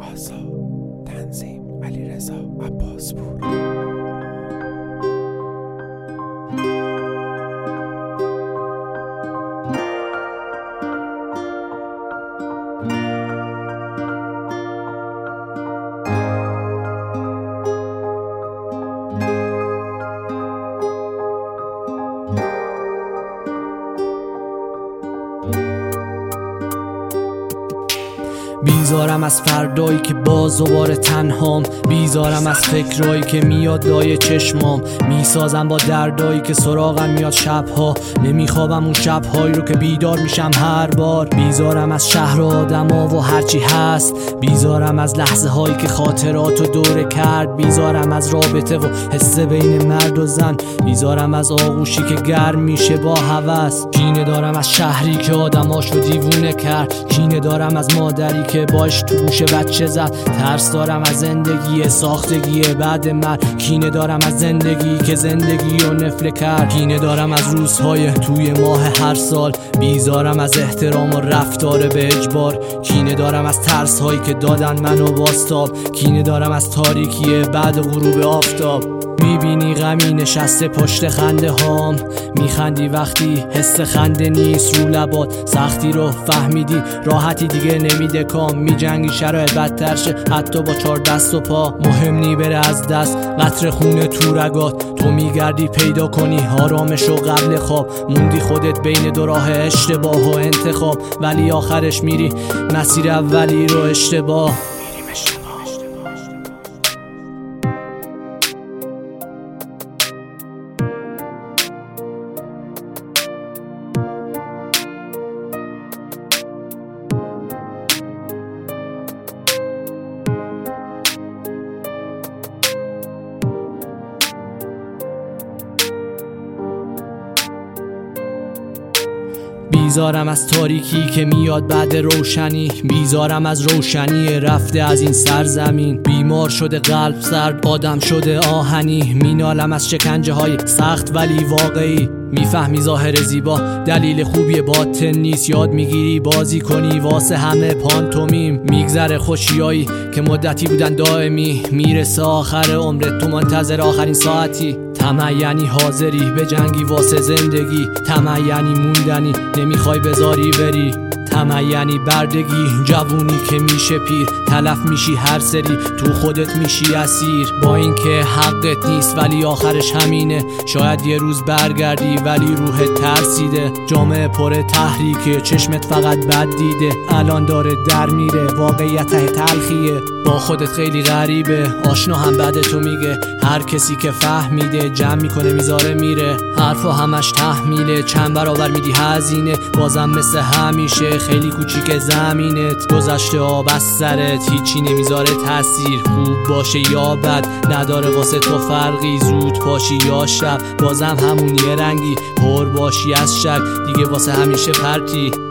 آسا تنظیم علیرضا عباسپور. بیزارم از فردایی که باز دوباره تنهام، بیزارم از فکرایی که میاد لای چشمام، میسازم با دردایی که سراغم میاد شبها، نمیخوابم اون شبهایی رو که بیدار میشم هر بار. بیزارم از شهر و آدما و هرچی هست، بیزارم از لحظه هایی که خاطراتو دوره کرد، بیزارم از رابطه و حس بین مرد و زن، بیزارم از آغوشی که گرم میشه با هوس. کینه دارم از شهری که آدماشو دیوونه کرد، کینه دارم از مادری که باش تو گوش بچه زد، ترس دارم از زندگی ساختگی بعد من، کینه دارم از زندگی که زندگی رو نفله کرد، کینه دارم از روزهای توی ماه هر سال، بیزارم از احترام و رفتار به اجبار، کینه دارم از ترس هایی که دادن منو باستاب، کینه دارم از تاریکی بعد غروب آفتاب. میبینی غمی نشسته پشت خنده هام، میخندی وقتی حس خنده نیست رو لبات، سختی رو فهمیدی راحتی دیگه نمیده کام، میجنگی شرایط بدتر شه حتی با 4 دست و پا، مهم نی بره از دست قطره خونه تو رگات، تو میگردی پیدا کنی آرامشو قبل خواب، موندی خودت بین دو راه اشتباه و انتخاب، ولی آخرش میری مسیر اولی رو اشتباه. بیزارم از تاریکی که میاد بعد روشنی، بیزارم از روشنی رفته از این سرزمین، بیمار شده قلب سرد آدم شده آهنی، مینالم از شکنجه های سخت ولی واقعی، میفهمی ظاهر زیبا دلیل خوبی باطن نیست، یاد میگیری بازی کنی واسه همه پانتومیم، میگذره خوشیایی که مدتی بودن دائمی، میرسه آخر عمرت تو منتظر آخرین ساعتی، طمع یعنی حاضری به جنگی واسه زندگی، طمع یعنی موندنی نمیخوای بذاری بری، طمع یعنی بردگی جوونی که میشه پیر، تلف میشی هر سری تو خودت میشی اسیر، با اینکه حقت نیست ولی آخرش همینه، شاید یه روز برگردی ولی روحت ترسیده، جامعه پر تحریکه چشمت فقط بد دیده، الان داره در میره واقعیت ته تلخیه، با خودت خیلی غریبه آشنا هم بدتو میگه، هر کسی که فهمیده جمع میکنه میذاره میره، حرفا همش تحمیله چند برابر میدی هزینه، بازم مثل همیشه خیلی کوچیک زمینت، گذشته آب از سرت هیچی نمیذاره تاثیر، خوب باشه یا بد نداره واسه تو فرقی، زود پاشی یا شب بازم همون یه رنگی، پر باشی از شک دیگه واسه همیشه پرتی.